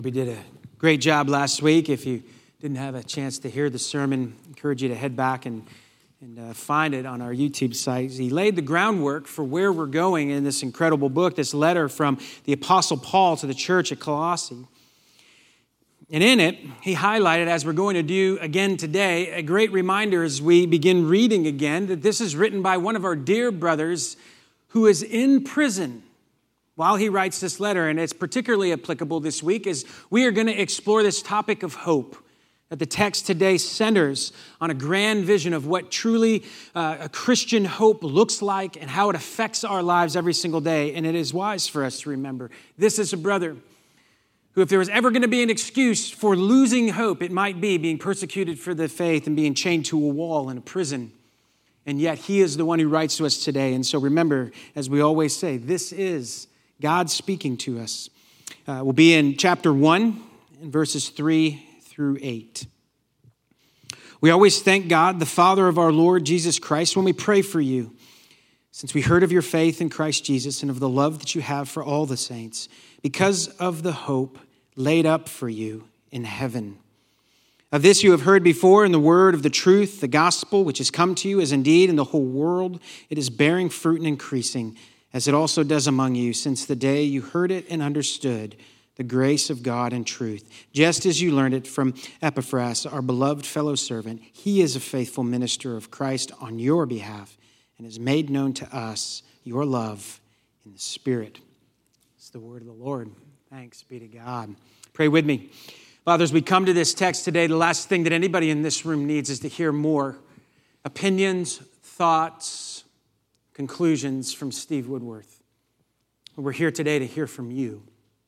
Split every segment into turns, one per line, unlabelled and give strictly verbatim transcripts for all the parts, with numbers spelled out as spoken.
We did a great job last week. If you didn't have a chance to hear the sermon, I encourage you to head back and, and uh, find it on our YouTube site. He laid the groundwork for where we're going in this incredible book, this letter from the Apostle Paul to the church at Colossae. And in it, he highlighted, as we're going to do again today, a great reminder as we begin reading again, that this is written by one of our dear brothers who is in prison while he writes this letter. And it's particularly applicable this week as we are going to explore this topic of hope. That the text today centers on a grand vision of what truly uh, a Christian hope looks like and how it affects our lives every single day. And it is wise for us to remember this is a brother who, if there was ever going to be an excuse for losing hope, it might be being persecuted for the faith and being chained to a wall in a prison. And yet he is the one who writes to us today. And so remember, as we always say, this is God speaking to us. Uh, we'll be in chapter one, in verses three through eight. We always thank God, the Father of our Lord Jesus Christ, when we pray for you, since we heard of your faith in Christ Jesus and of the love that you have for all the saints, because of the hope laid up for you in heaven. Of this you have heard before in the word of the truth, the gospel, which has come to you, as indeed in the whole world it is bearing fruit and increasing, as it also does among you, since the day you heard it and understood the grace of God and truth, just as you learned it from Epaphras, our beloved fellow servant. He is a faithful minister of Christ on your behalf and has made known to us your love in the Spirit. It's the word of the Lord. Thanks be to God. Pray with me. Father, as we come to this text today, the last thing that anybody in this room needs is to hear more opinions, thoughts, conclusions from Steve Woodworth. We're here today to hear from you.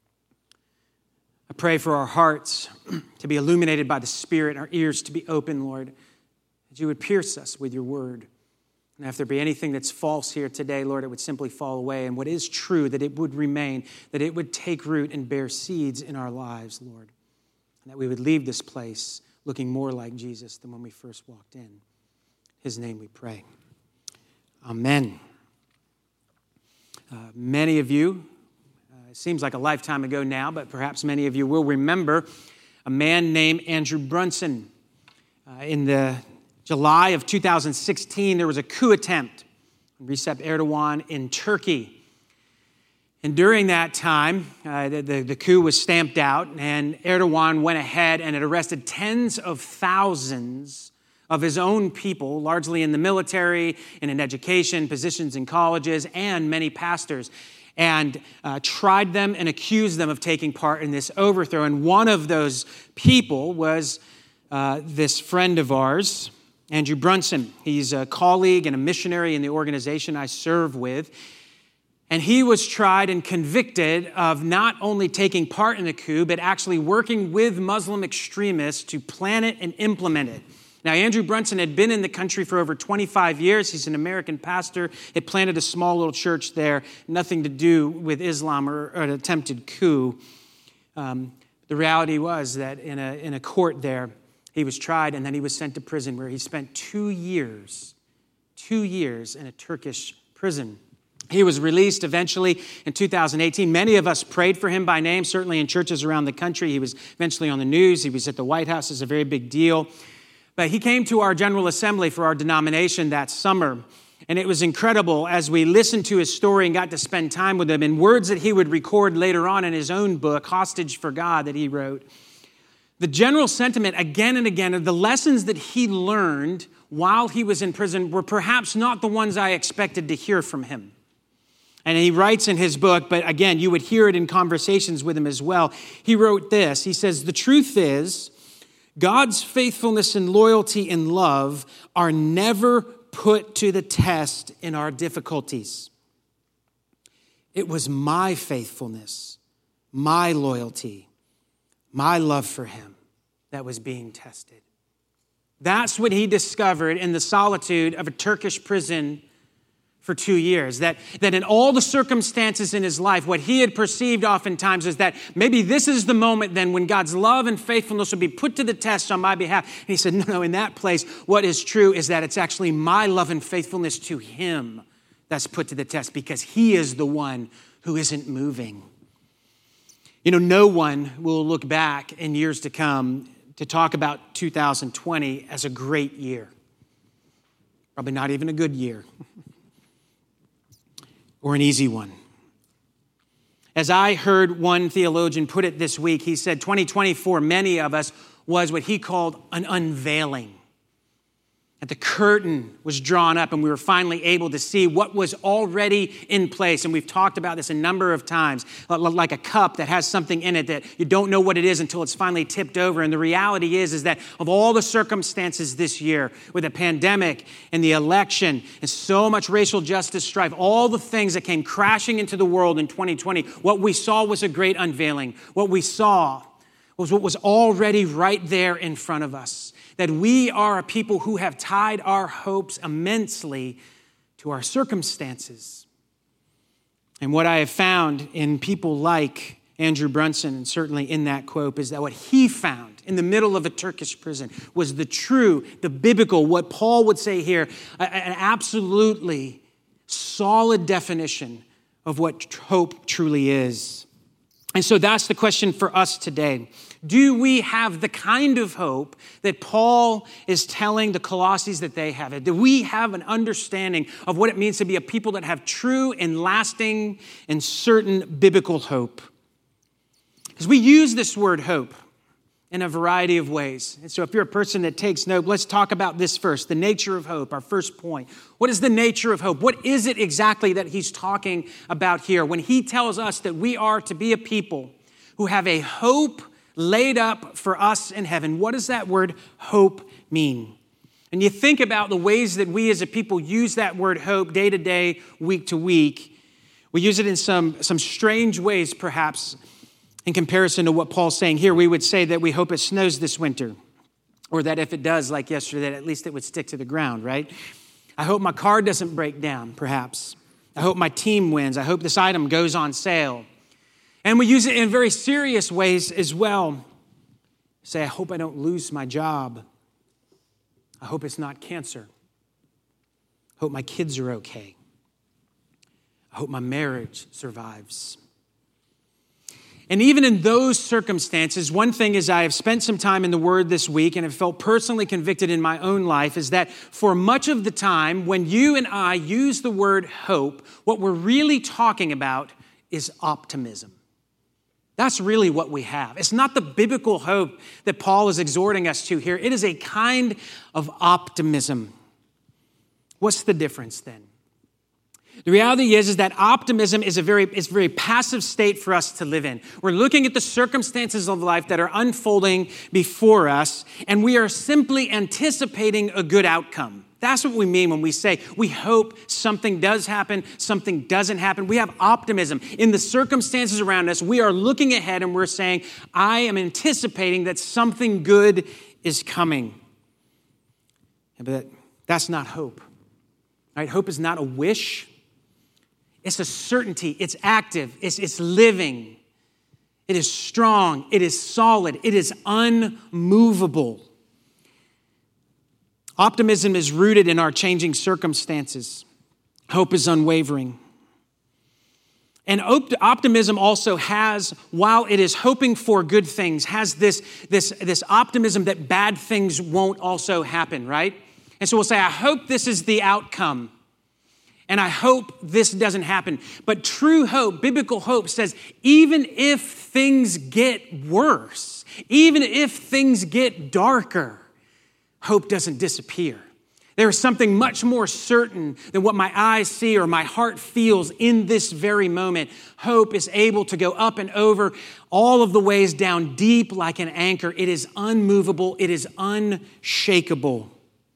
I pray for our hearts to be illuminated by the Spirit, our ears to be open, Lord, that you would pierce us with your word. And if there be anything that's false here today, Lord, it would simply fall away. And what is true, that it would remain, that it would take root and bear seeds in our lives, Lord. And that we would leave this place looking more like Jesus than when we first walked in. In his name we pray. Amen. Uh, many of you, uh, it seems like a lifetime ago now, but perhaps many of you will remember a man named Andrew Brunson. Uh, in the July of two thousand sixteen, there was a coup attempt on Recep Erdogan in Turkey. And during that time, uh, the, the, the coup was stamped out, and Erdogan went ahead and it arrested tens of thousands of his own people, largely in the military and in education, positions in colleges, and many pastors, and uh, tried them and accused them of taking part in this overthrow. And one of those people was uh, this friend of ours, Andrew Brunson. He's a colleague and a missionary in the organization I serve with. And he was tried and convicted of not only taking part in the coup, but actually working with Muslim extremists to plan it and implement it. Now, Andrew Brunson had been in the country for over twenty-five years. He's an American pastor. Had planted a small little church there, nothing to do with Islam or, or an attempted coup. Um, the reality was that in a, in a court there, he was tried and then he was sent to prison where he spent two years, two years in a Turkish prison. He was released eventually in two thousand eighteen. Many of us prayed for him by name, certainly in churches around the country. He was eventually on the news. He was at the White House. It's a very big deal. But he came to our General Assembly for our denomination that summer. And it was incredible as we listened to his story and got to spend time with him in words that he would record later on in his own book, Hostage for God, that he wrote. The general sentiment again and again of the lessons that he learned while he was in prison were perhaps not the ones I expected to hear from him. And he writes in his book, but again, you would hear it in conversations with him as well. He wrote this. He says, "The truth is, God's faithfulness and loyalty and love are never put to the test in our difficulties. It was my faithfulness, my loyalty, my love for him that was being tested." That's what he discovered in the solitude of a Turkish prison for two years, that, that in all the circumstances in his life, what he had perceived oftentimes is that maybe this is the moment then when God's love and faithfulness will be put to the test on my behalf. And he said, no, no, in that place, what is true is that it's actually my love and faithfulness to him that's put to the test because he is the one who isn't moving. You know, no one will look back in years to come to talk about two thousand twenty as a great year. Probably not even a good year or an easy one. As I heard one theologian put it this week, he said twenty twenty for many of us was what he called an unveiling. And the curtain was drawn up and we were finally able to see what was already in place. And we've talked about this a number of times, like a cup that has something in it that you don't know what it is until it's finally tipped over. And the reality is, is that of all the circumstances this year, with the pandemic and the election and so much racial justice strife, all the things that came crashing into the world in twenty twenty, what we saw was a great unveiling. What we saw was what was already right there in front of us. That we are a people who have tied our hopes immensely to our circumstances. And what I have found in people like Andrew Brunson, and certainly in that quote, is that what he found in the middle of a Turkish prison was the true, the biblical, what Paul would say here, an absolutely solid definition of what hope truly is. And so that's the question for us today. Do we have the kind of hope that Paul is telling the Colossians that they have? Do we have an understanding of what it means to be a people that have true and lasting and certain biblical hope? Because we use this word hope in a variety of ways. And so if you're a person that takes note, let's talk about this first, the nature of hope, our first point. What is the nature of hope? What is it exactly that he's talking about here when he tells us that we are to be a people who have a hope laid up for us in heaven? What does that word hope mean? And you think about the ways that we as a people use that word hope day to day, week to week. We use it in some, some strange ways, perhaps, in comparison to what Paul's saying here. We would say that we hope it snows this winter, or that if it does, like yesterday, that at least it would stick to the ground, right? I hope my car doesn't break down, perhaps. I hope my team wins. I hope this item goes on sale. And we use it in very serious ways as well. Say, I hope I don't lose my job. I hope it's not cancer. I hope my kids are okay. I hope my marriage survives. And even in those circumstances, one thing is I have spent some time in the Word this week and have felt personally convicted in my own life is that for much of the time, when you and I use the word hope, what we're really talking about is optimism. That's really what we have. It's not the biblical hope that Paul is exhorting us to here. It is a kind of optimism. What's the difference then? The reality is, is that optimism is a very, it's a very passive state for us to live in. We're looking at the circumstances of life that are unfolding before us, and we are simply anticipating a good outcome. That's what we mean when we say we hope something does happen, something doesn't happen. We have optimism. In the circumstances around us, we are looking ahead and we're saying, I am anticipating that something good is coming. But that's not hope. Right? Hope is not a wish. It's a certainty. It's active. It's, it's living. It is strong. It is solid. It is unmovable. Optimism is rooted in our changing circumstances. Hope is unwavering. And optimism also has, while it is hoping for good things, has this, this, this optimism that bad things won't also happen, right? And so we'll say, I hope this is the outcome. And I hope this doesn't happen. But true hope, biblical hope says, even if things get worse, even if things get darker, hope doesn't disappear. There is something much more certain than what my eyes see or my heart feels in this very moment. Hope is able to go up and over all of the ways down deep like an anchor. It is unmovable. It is unshakable.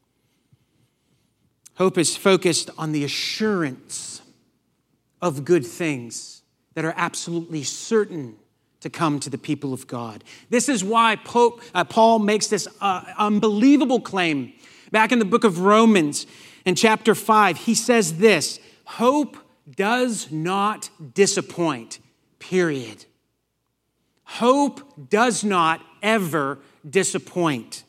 Hope is focused on the assurance of good things that are absolutely certain to come to the people of God. This is why Pope, uh, Paul makes this uh, unbelievable claim. Back in the book of Romans, in chapter five, he says this, hope does not disappoint, period. Hope does not ever disappoint.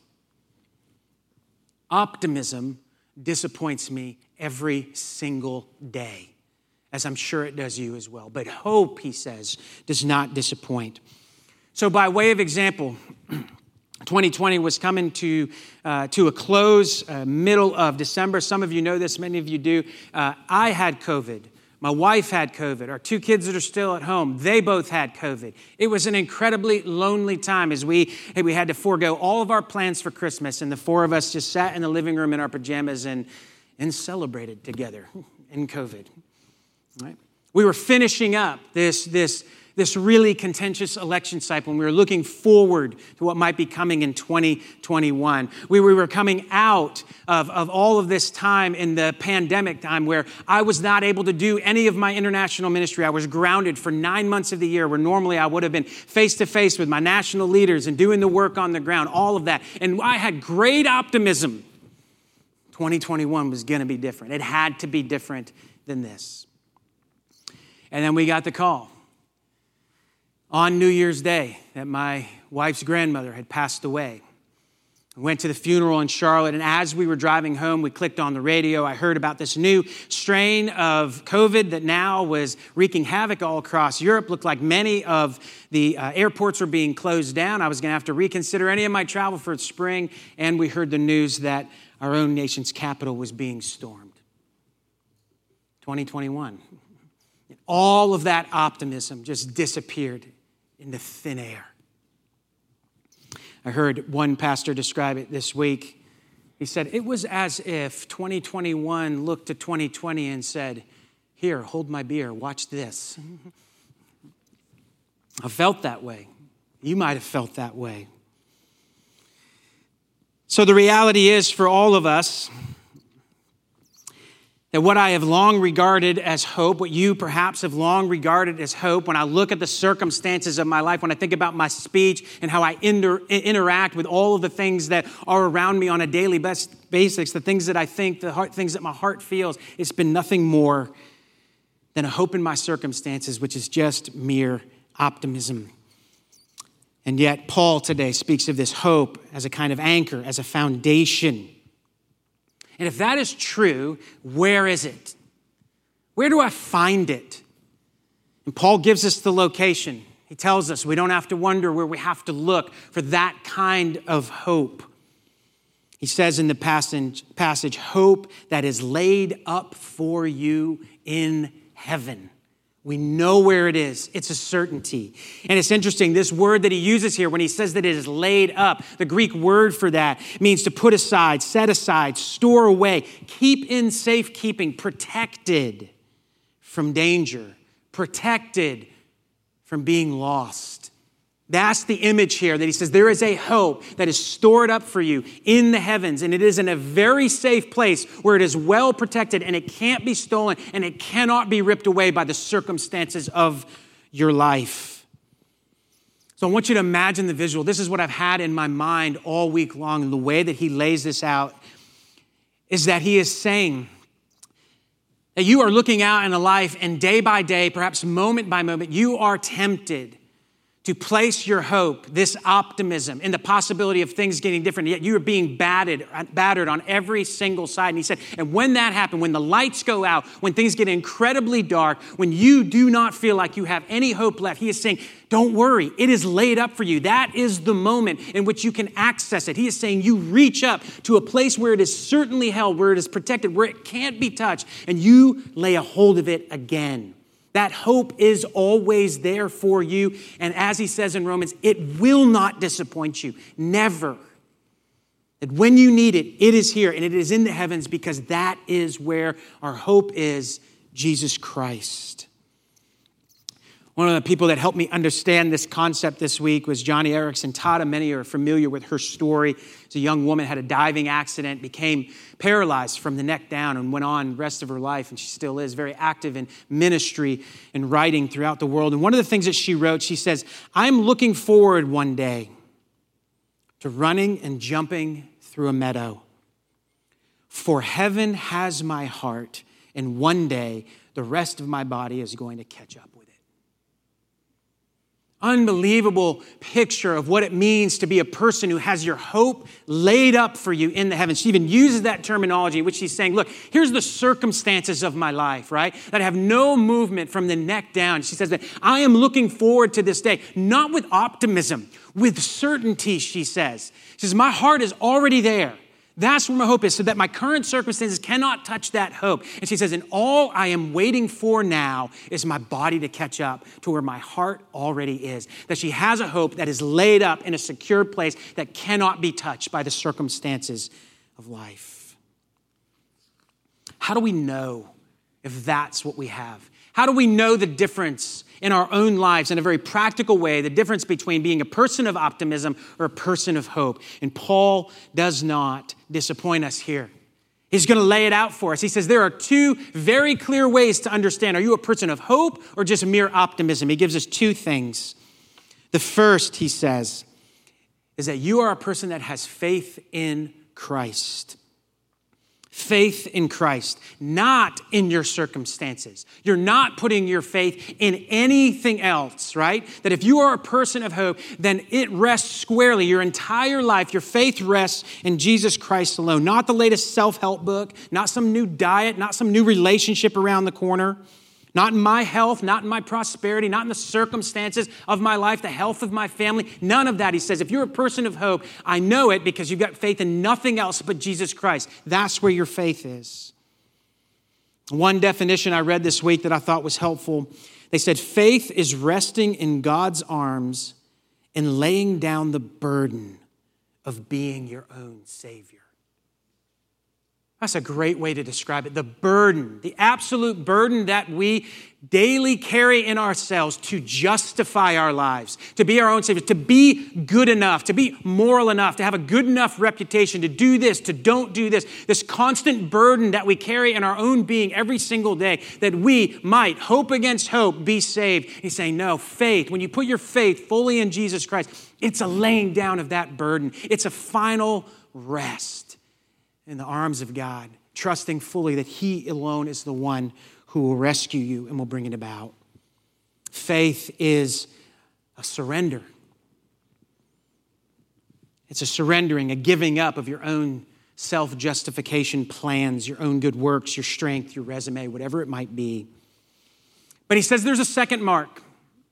Optimism disappoints me every single day. as I'm sure it does you as well. But hope, he says, does not disappoint. So by way of example, twenty twenty was coming to uh, to a close, uh, middle of December. Some of you know this, many of you do. Uh, I had COVID. My wife had COVID. Our two kids that are still at home, they both had COVID. It was an incredibly lonely time as we, we had to forego all of our plans for Christmas, and the four of us just sat in the living room in our pajamas and, and celebrated together in COVID. Right? We were finishing up this, this, this really contentious election cycle, and we were looking forward to what might be coming in twenty twenty-one. We, we were coming out of, of all of this time in the pandemic time where I was not able to do any of my international ministry. I was grounded for nine months of the year where normally I would have been face-to-face with my national leaders and doing the work on the ground, all of that. And I had great optimism. twenty twenty-one was going to be different. It had to be different than this. And then we got the call on New Year's Day that my wife's grandmother had passed away. I went to the funeral in Charlotte, and as we were driving home, we clicked on the radio. I heard about this new strain of COVID that now was wreaking havoc all across Europe. Looked like many of the uh, airports were being closed down. I was going to have to reconsider any of my travel for spring, and we heard the news that our own nation's capital was being stormed. twenty twenty-one. All of that optimism just disappeared into thin air. I heard one pastor describe it this week. He said, it was as if twenty twenty-one looked to twenty twenty and said, here, hold my beer, watch this. I felt that way. You might have felt that way. So the reality is for all of us, that what I have long regarded as hope, what you perhaps have long regarded as hope, when I look at the circumstances of my life, when I think about my speech and how I inter- interact with all of the things that are around me on a daily basis, the things that I think, the heart, things that my heart feels, it's been nothing more than a hope in my circumstances, which is just mere optimism. And yet Paul today speaks of this hope as a kind of anchor, as a foundation. And if that is true, where is it? Where do I find it? And Paul gives us the location. He tells us we don't have to wonder where we have to look for that kind of hope. He says in the passage, passage, hope that is laid up for you in heaven. We know where it is. It's a certainty. And it's interesting, this word that he uses here when he says that it is laid up, the Greek word for that means to put aside, set aside, store away, keep in safekeeping, protected from danger, protected from being lost. That's the image here that he says there is a hope that is stored up for you in the heavens, and it is in a very safe place where it is well protected and it can't be stolen and it cannot be ripped away by the circumstances of your life. So I want you to imagine the visual. This is what I've had in my mind all week long, and the way that he lays this out is that he is saying that you are looking out in a life, and day by day, perhaps moment by moment, you are tempted to place your hope, this optimism, in the possibility of things getting different. Yet you are being battered, battered on every single side. And he said, and when that happens, when the lights go out, when things get incredibly dark, when you do not feel like you have any hope left, he is saying, don't worry, it is laid up for you. That is the moment in which you can access it. He is saying you reach up to a place where it is certainly held, where it is protected, where it can't be touched, and you lay a hold of it again. That hope is always there for you. And as he says in Romans, it will not disappoint you. Never. That when you need it, it is here and it is in the heavens, because that is where our hope is, Jesus Christ. One of the people that helped me understand this concept this week was Joni Eareckson Tada. Many are familiar with her story. As a young woman, had a diving accident, became paralyzed from the neck down, and went on the rest of her life, and she still is very active in ministry and writing throughout the world. And one of the things that she wrote, she says, I'm looking forward one day to running and jumping through a meadow. For heaven has my heart, and one day the rest of my body is going to catch up with it. Unbelievable picture of what it means to be a person who has your hope laid up for you in the heavens. She even uses that terminology, which she's saying, look, here's the circumstances of my life, right? That I have no movement from the neck down. She says that I am looking forward to this day, not with optimism, with certainty, she says. She says, my heart is already there. That's where my hope is, so that my current circumstances cannot touch that hope. And she says, and all I am waiting for now is my body to catch up to where my heart already is. That she has a hope that is laid up in a secure place that cannot be touched by the circumstances of life. How do we know if that's what we have? How do we know the difference in our own lives in a very practical way, the difference between being a person of optimism or a person of hope? And Paul does not disappoint us here. He's going to lay it out for us. He says there are two very clear ways to understand. Are you a person of hope or just mere optimism? He gives us two things. The first, he says, is that you are a person that has faith in Christ. Faith in Christ, not in your circumstances. You're not putting your faith in anything else, right? That if you are a person of hope, then it rests squarely. Your entire life, your faith rests in Jesus Christ alone. Not the latest self-help book, not some new diet, not some new relationship around the corner. Not in my health, not in my prosperity, not in the circumstances of my life, the health of my family. None of that, he says. If you're a person of hope, I know it because you've got faith in nothing else but Jesus Christ. That's where your faith is. One definition I read this week that I thought was helpful, they said, faith is resting in God's arms and laying down the burden of being your own Savior. That's a great way to describe it. The burden, the absolute burden that we daily carry in ourselves to justify our lives, to be our own saviors, to be good enough, to be moral enough, to have a good enough reputation, to do this, to don't do this. This constant burden that we carry in our own being every single day, that we might, hope against hope, be saved. He's saying, no, faith, when you put your faith fully in Jesus Christ, it's a laying down of that burden. It's a final rest in the arms of God, trusting fully that He alone is the one who will rescue you and will bring it about. Faith is a surrender. It's a surrendering, a giving up of your own self-justification plans, your own good works, your strength, your resume, whatever it might be. But he says there's a second mark.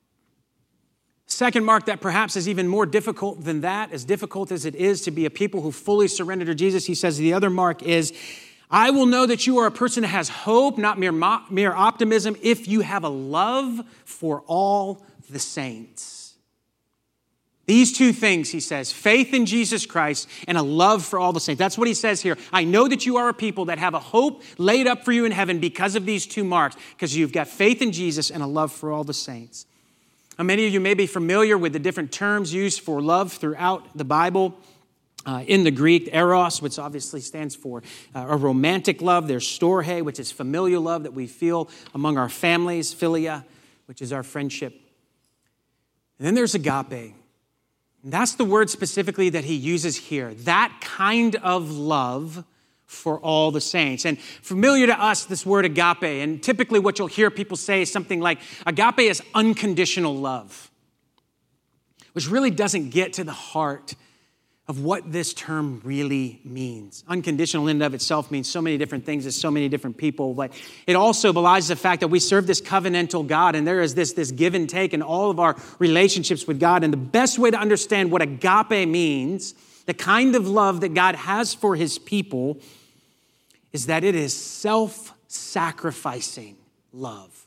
Second mark that perhaps is even more difficult than that, as difficult as it is to be a people who fully surrender to Jesus. He says the other mark is, I will know that you are a person who has hope, not mere, mere optimism, if you have a love for all the saints. These two things, he says, faith in Jesus Christ and a love for all the saints. That's what he says here. I know that you are a people that have a hope laid up for you in heaven because of these two marks, because you've got faith in Jesus and a love for all the saints. Now, many of you may be familiar with the different terms used for love throughout the Bible. Uh, in the Greek, eros, which obviously stands for uh, a romantic love. There's storge, which is familial love that we feel among our families. Philia, which is our friendship. And then there's agape. And that's the word specifically that he uses here. That kind of love for all the saints. And familiar to us, this word agape, and typically what you'll hear people say is something like, agape is unconditional love, which really doesn't get to the heart of what this term really means. Unconditional in and of itself means so many different things to so many different people, but it also belies the fact that we serve this covenantal God, and there is this, this give and take in all of our relationships with God. And the best way to understand what agape means, the kind of love that God has for his people, is that it is self-sacrificing love.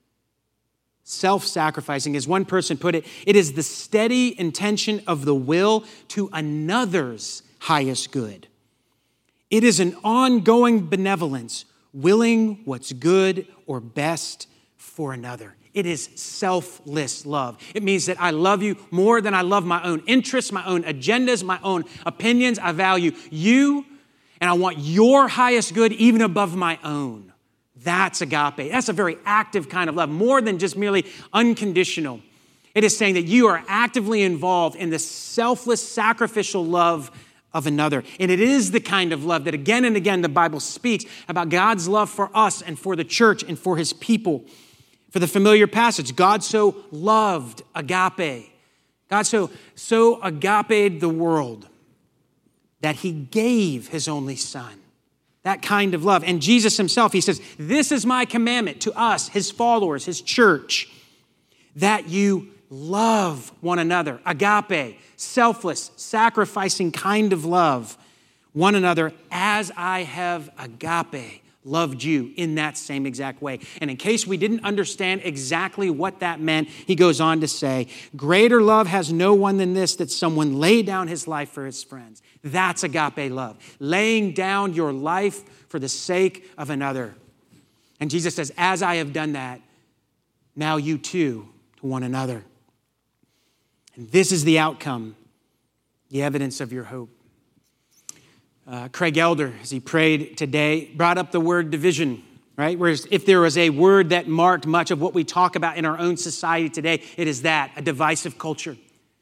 Self-sacrificing, as one person put it, it is the steady intention of the will to another's highest good. It is an ongoing benevolence, willing what's good or best for another. It is selfless love. It means that I love you more than I love my own interests, my own agendas, my own opinions. I value you, and I want your highest good even above my own. That's agape. That's a very active kind of love, more than just merely unconditional. It is saying that you are actively involved in the selfless, sacrificial love of another. And it is the kind of love that again and again the Bible speaks about God's love for us and for the church and for his people. For the familiar passage, God so loved, agape. God so, so agaped the world that he gave his only son. That kind of love. And Jesus himself, he says, this is my commandment to us, his followers, his church, that you love one another. Agape, selfless, sacrificing kind of love. One another as I have agape loved you in that same exact way. And in case we didn't understand exactly what that meant, he goes on to say, greater love has no one than this, that someone lay down his life for his friends. That's agape love, laying down your life for the sake of another. And Jesus says, as I have done that, now you too to one another. And this is the outcome, the evidence of your hope. Uh, Craig Elder, as he prayed today, brought up the word division, right? Whereas if there was a word that marked much of what we talk about in our own society today, it is that, a divisive culture.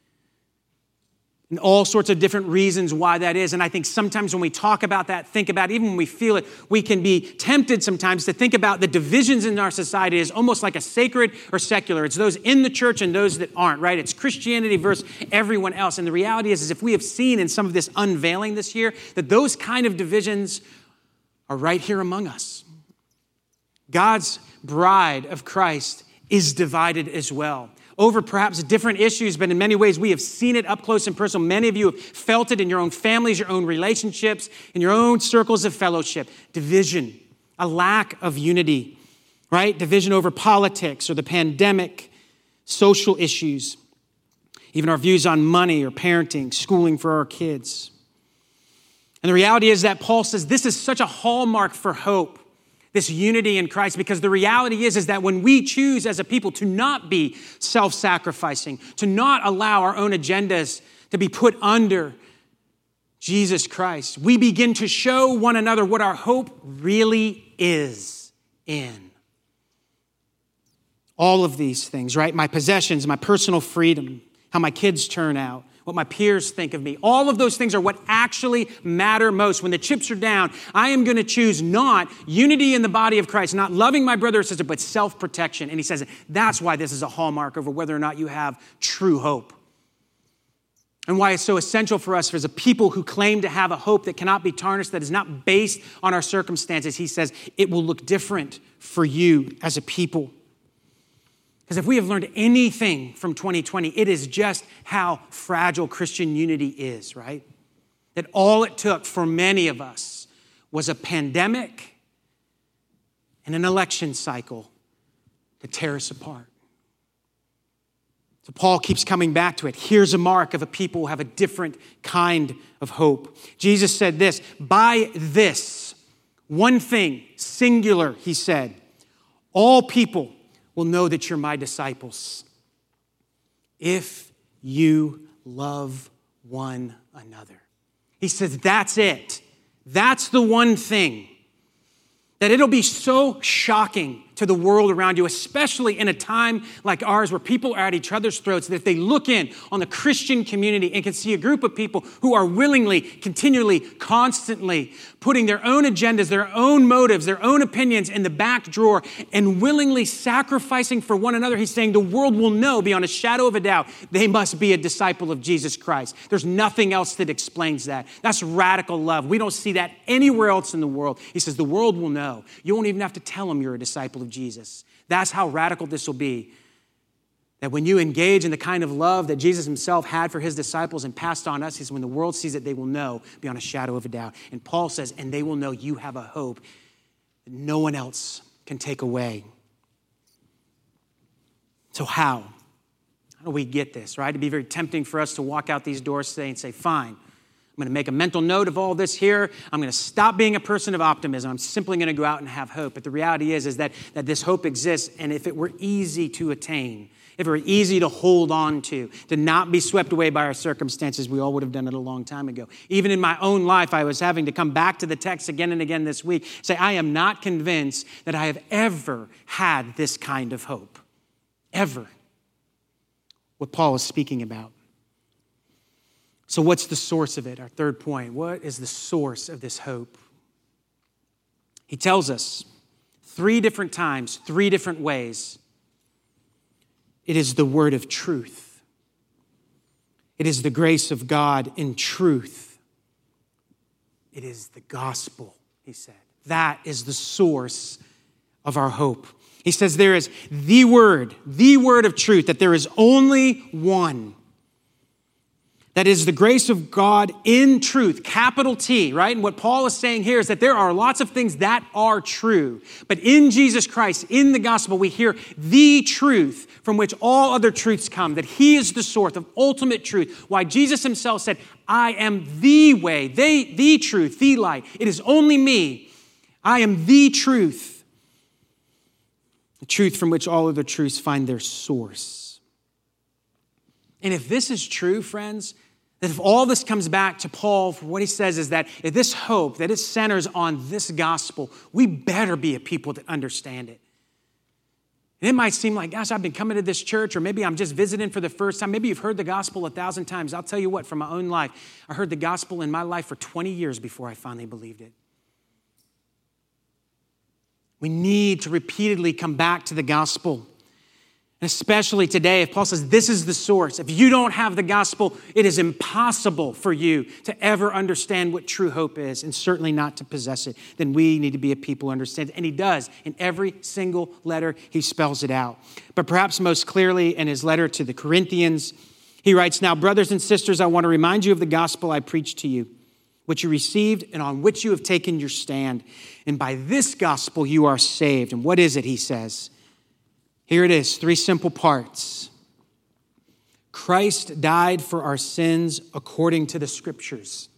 And all sorts of different reasons why that is. And I think sometimes when we talk about that, think about it, even when we feel it, we can be tempted sometimes to think about the divisions in our society as almost like a sacred or secular. It's those in the church and those that aren't, right? It's Christianity versus everyone else. And the reality is, is if we have seen in some of this unveiling this year, that those kind of divisions are right here among us. God's bride of Christ is divided as well, over perhaps different issues, but in many ways we have seen it up close and personal. Many of you have felt it in your own families, your own relationships, in your own circles of fellowship. Division, a lack of unity, right? Division over politics or the pandemic, social issues, even our views on money or parenting, schooling for our kids. And the reality is that Paul says this is such a hallmark for hope, this unity in Christ, because the reality is, is that when we choose as a people to not be self-sacrificing, to not allow our own agendas to be put under Jesus Christ, we begin to show one another what our hope really is in. All of these things, right? My possessions, my personal freedom, how my kids turn out, what my peers think of me. All of those things are what actually matter most. When the chips are down, I am going to choose not unity in the body of Christ, not loving my brother or sister, but self-protection. And he says that's why this is a hallmark over whether or not you have true hope. And why it's so essential for us as a people who claim to have a hope that cannot be tarnished, that is not based on our circumstances. He says it will look different for you as a people. Because if we have learned anything from twenty twenty, it is just how fragile Christian unity is, right? That all it took for many of us was a pandemic and an election cycle to tear us apart. So Paul keeps coming back to it. Here's a mark of a people who have a different kind of hope. Jesus said this, by this, one thing, singular, he said, all people will know that you're my disciples if you love one another. He says, that's it. That's the one thing. That it'll be so shocking to the world around you, especially in a time like ours where people are at each other's throats, that if they look in on the Christian community and can see a group of people who are willingly, continually, constantly putting their own agendas, their own motives, their own opinions in the back drawer and willingly sacrificing for one another, he's saying the world will know beyond a shadow of a doubt they must be a disciple of Jesus Christ. There's nothing else that explains that. That's radical love. We don't see that anywhere else in the world. He says the world will know. You won't even have to tell them you're a disciple of Jesus. That's how radical this will be. That when you engage in the kind of love that Jesus himself had for his disciples and passed on us, he says when the world sees it, they will know beyond a shadow of a doubt. And Paul says, and they will know you have a hope that no one else can take away. So how? How do we get this, right? It'd be very tempting for us to walk out these doors today and say, fine, I'm going to make a mental note of all this here. I'm going to stop being a person of optimism. I'm simply going to go out and have hope. But the reality is, is that, that this hope exists, and if it were easy to attain, if it were easy to hold on to, to not be swept away by our circumstances, we all would have done it a long time ago. Even in my own life, I was having to come back to the text again and again this week, say, I am not convinced that I have ever had this kind of hope. Ever. What Paul is speaking about. So what's the source of it? Our third point. What is the source of this hope? He tells us three different times, three different ways, It is the word of truth. It is the grace of God in truth. It is the gospel, he said. That is the source of our hope. He says there is the word, the word of truth, that there is only one. That is the grace of God in truth, capital T, right? And what Paul is saying here is that there are lots of things that are true. But in Jesus Christ, in the gospel, we hear the truth from which all other truths come, that he is the source of ultimate truth. Why Jesus himself said, I am the way, they, the truth, the light. It is only me. I am the truth. The truth from which all other truths find their source. And if this is true, friends, that if all this comes back to Paul, what he says is that if this hope, that it centers on this gospel, we better be a people that understand it. And it might seem like, gosh, I've been coming to this church, or maybe I'm just visiting for the first time. Maybe you've heard the gospel a thousand times. I'll tell you what, from my own life, I heard the gospel in my life for twenty years before I finally believed it. We need to repeatedly come back to the gospel. And especially today, if Paul says this is the source, if you don't have the gospel, it is impossible for you to ever understand what true hope is, and certainly not to possess it. Then we need to be a people who understand it. And he does. In every single letter, he spells it out. But perhaps most clearly in his letter to the Corinthians, he writes, now, brothers and sisters, I want to remind you of the gospel I preached to you, which you received and on which you have taken your stand. And by this gospel you are saved. And what is it, he says? Here it is, three simple parts. Christ died for our sins according to the scriptures.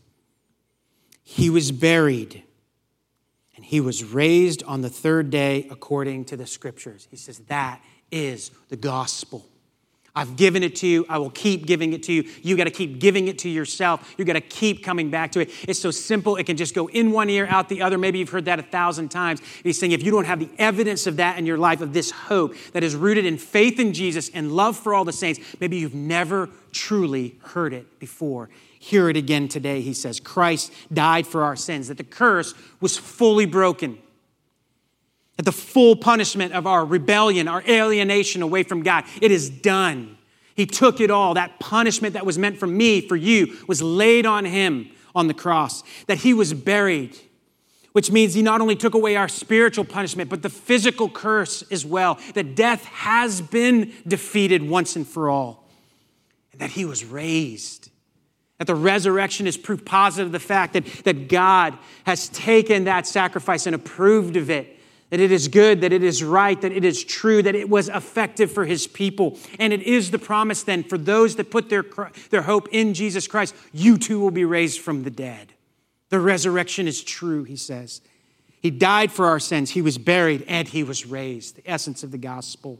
He was buried, and he was raised on the third day according to the scriptures. He says that is the gospel. I've given it to you. I will keep giving it to you. You got to keep giving it to yourself. You got to keep coming back to it. It's so simple. It can just go in one ear, out the other. Maybe you've heard that a thousand times. He's saying if you don't have the evidence of that in your life, of this hope that is rooted in faith in Jesus and love for all the saints, maybe you've never truly heard it before. Hear it again today, he says. Christ died for our sins, that the curse was fully broken. That the full punishment of our rebellion, our alienation away from God, it is done. He took it all. That punishment that was meant for me, for you, was laid on him on the cross. That he was buried, which means he not only took away our spiritual punishment, but the physical curse as well. That death has been defeated once and for all. And that he was raised. That the resurrection is proof positive of the fact that, that God has taken that sacrifice and approved of it. That it is good, that it is right, that it is true, that it was effective for his people. And it is the promise then for those that put their, their hope in Jesus Christ, you too will be raised from the dead. The resurrection is true, he says. He died for our sins, he was buried, and he was raised. The essence of the gospel.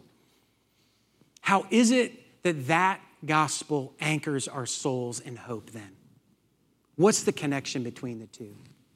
How is it that that gospel anchors our souls in hope then? What's the connection between the two?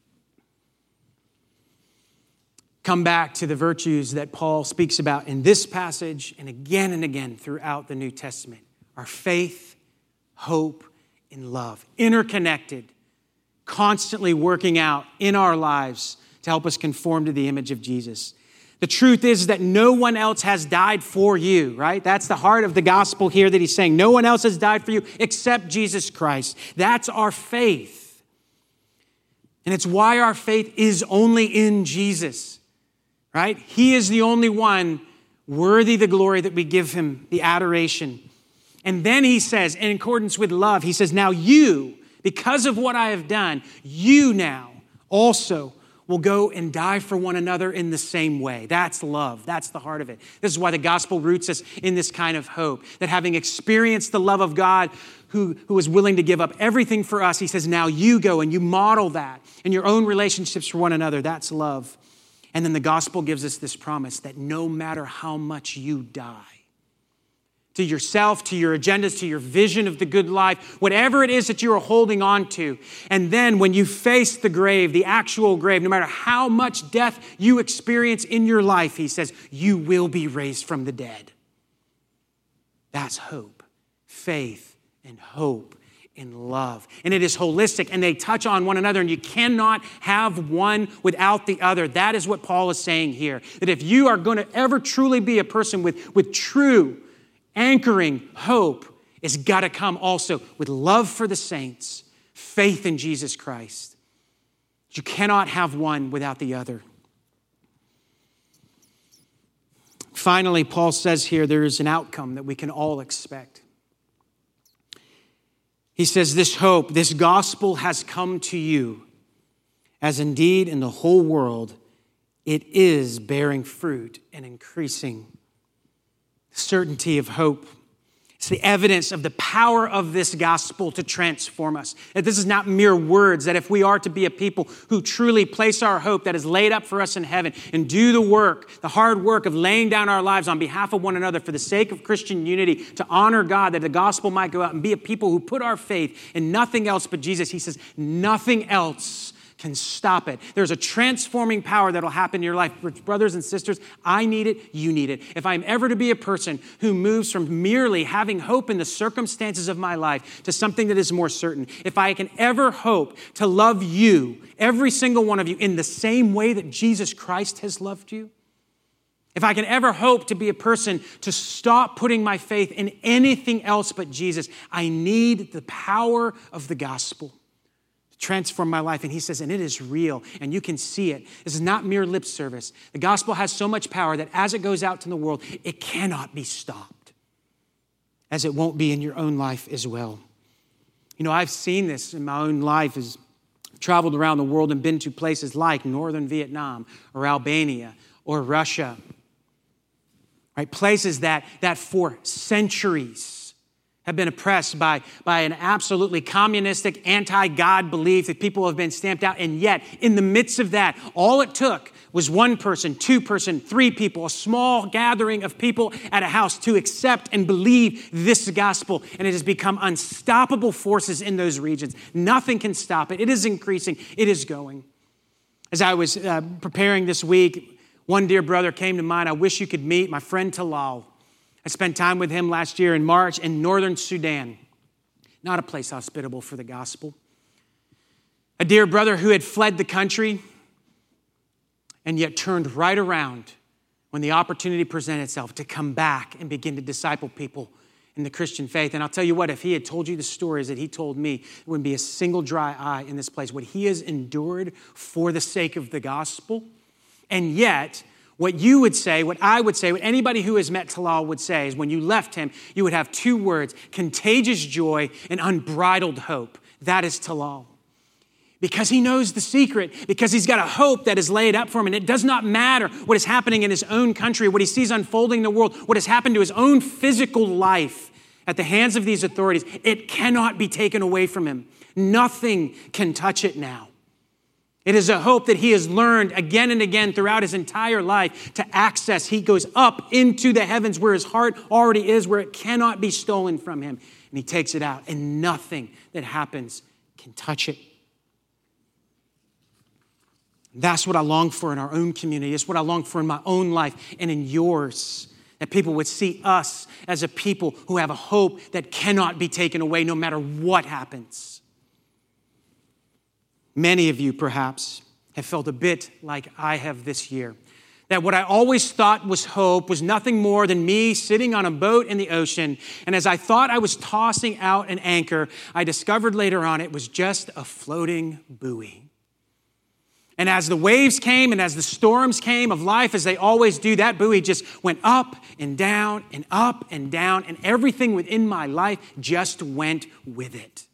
Come back to the virtues that Paul speaks about in this passage and again and again throughout the New Testament. Our faith, hope, and love. Interconnected, constantly working out in our lives to help us conform to the image of Jesus. The truth is that no one else has died for you, right? That's the heart of the gospel here that he's saying. No one else has died for you except Jesus Christ. That's our faith. And it's why our faith is only in Jesus. Right? He is the only one worthy the glory that we give him, the adoration. And then he says, in accordance with love, he says, now you, because of what I have done, you now also will go and die for one another in the same way. That's love. That's the heart of it. This is why the gospel roots us in this kind of hope, that having experienced the love of God who, who is willing to give up everything for us, he says, now you go and you model that in your own relationships for one another. That's love. And then the gospel gives us this promise that no matter how much you die, to yourself, to your agendas, to your vision of the good life, whatever it is that you are holding on to, and then when you face the grave, the actual grave, no matter how much death you experience in your life, he says, you will be raised from the dead. That's hope, faith, and hope. In love. And it is holistic and they touch on one another and you cannot have one without the other. That is what Paul is saying here. That if you are going to ever truly be a person with, with true anchoring hope has got to come also with love for the saints, faith in Jesus Christ. You cannot have one without the other. Finally, Paul says here there is an outcome that we can all expect. He says, this hope, this gospel has come to you, as indeed in the whole world it is bearing fruit and increasing. Certainty of hope. It's the evidence of the power of this gospel to transform us. That this is not mere words, that if we are to be a people who truly place our hope that is laid up for us in heaven and do the work, the hard work of laying down our lives on behalf of one another for the sake of Christian unity, to honor God, that the gospel might go out and be a people who put our faith in nothing else but Jesus. He says, nothing else can stop it. There's a transforming power that'll happen in your life. Brothers and sisters, I need it, you need it. If I'm ever to be a person who moves from merely having hope in the circumstances of my life to something that is more certain, if I can ever hope to love you, every single one of you, in the same way that Jesus Christ has loved you, if I can ever hope to be a person to stop putting my faith in anything else but Jesus, I need the power of the gospel transform my life. And he says, and it is real, and you can see it. This is not mere lip service. The gospel has so much power that as it goes out to the world, it cannot be stopped, as it won't be in your own life as well. You know, I've seen this in my own life as I've traveled around the world and been to places like northern Vietnam or Albania or Russia, right? Places that, that for centuries have been oppressed by, by an absolutely communistic, anti-God belief that people have been stamped out. And yet, in the midst of that, all it took was one person, two person, three people, a small gathering of people at a house to accept and believe this gospel. And it has become unstoppable forces in those regions. Nothing can stop it. It is increasing. It is going. As I was uh, preparing this week, one dear brother came to mind. I wish you could meet my friend Talal. I spent time with him last year in March in northern Sudan. Not a place hospitable for the gospel. A dear brother who had fled the country and yet turned right around when the opportunity presented itself to come back and begin to disciple people in the Christian faith. And I'll tell you what, if he had told you the stories that he told me, there wouldn't be a single dry eye in this place. What he has endured for the sake of the gospel, and yet what you would say, what I would say, what anybody who has met Talal would say is when you left him, you would have two words, contagious joy and unbridled hope. That is Talal. Because he knows the secret, because he's got a hope that is laid up for him. And it does not matter what is happening in his own country, what he sees unfolding in the world, what has happened to his own physical life at the hands of these authorities. It cannot be taken away from him. Nothing can touch it now. It is a hope that he has learned again and again throughout his entire life to access. He goes up into the heavens where his heart already is, where it cannot be stolen from him. And he takes it out, and nothing that happens can touch it. That's what I long for in our own community. It's what I long for in my own life and in yours. That people would see us as a people who have a hope that cannot be taken away no matter what happens. Many of you, perhaps, have felt a bit like I have this year. That what I always thought was hope was nothing more than me sitting on a boat in the ocean. And as I thought I was tossing out an anchor, I discovered later on it was just a floating buoy. And as the waves came and as the storms came of life, as they always do, that buoy just went up and down and up and down. And everything within my life just went with it.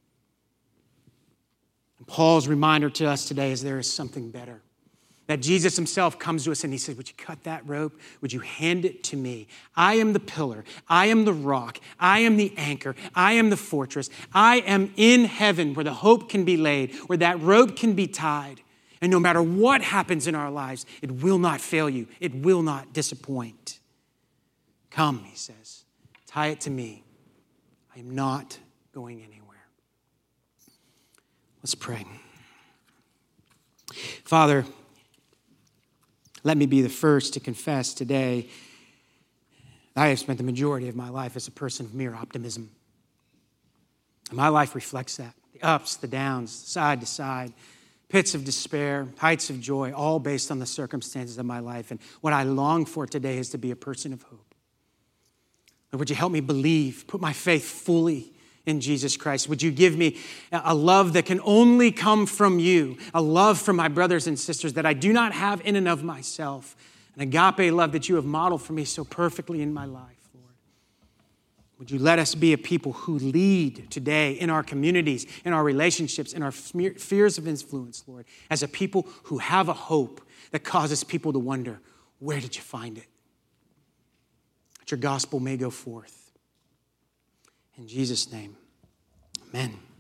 Paul's reminder to us today is there is something better. That Jesus himself comes to us and he says, would you cut that rope? Would you hand it to me? I am the pillar. I am the rock. I am the anchor. I am the fortress. I am in heaven where the hope can be laid, where that rope can be tied. And no matter what happens in our lives, it will not fail you. It will not disappoint. Come, he says, tie it to me. I am not going anywhere. Let's pray. Father, let me be the first to confess today I have spent the majority of my life as a person of mere optimism. And my life reflects that. The ups, the downs, side to side, pits of despair, heights of joy, all based on the circumstances of my life. And what I long for today is to be a person of hope. Lord, would you help me believe, put my faith fully in Jesus Christ? Would you give me a love that can only come from you, a love for my brothers and sisters that I do not have in and of myself, an agape love that you have modeled for me so perfectly in my life, Lord. Would you let us be a people who lead today in our communities, in our relationships, in our spheres of influence, Lord, as a people who have a hope that causes people to wonder, where did you find it? That your gospel may go forth. In Jesus' name, amen.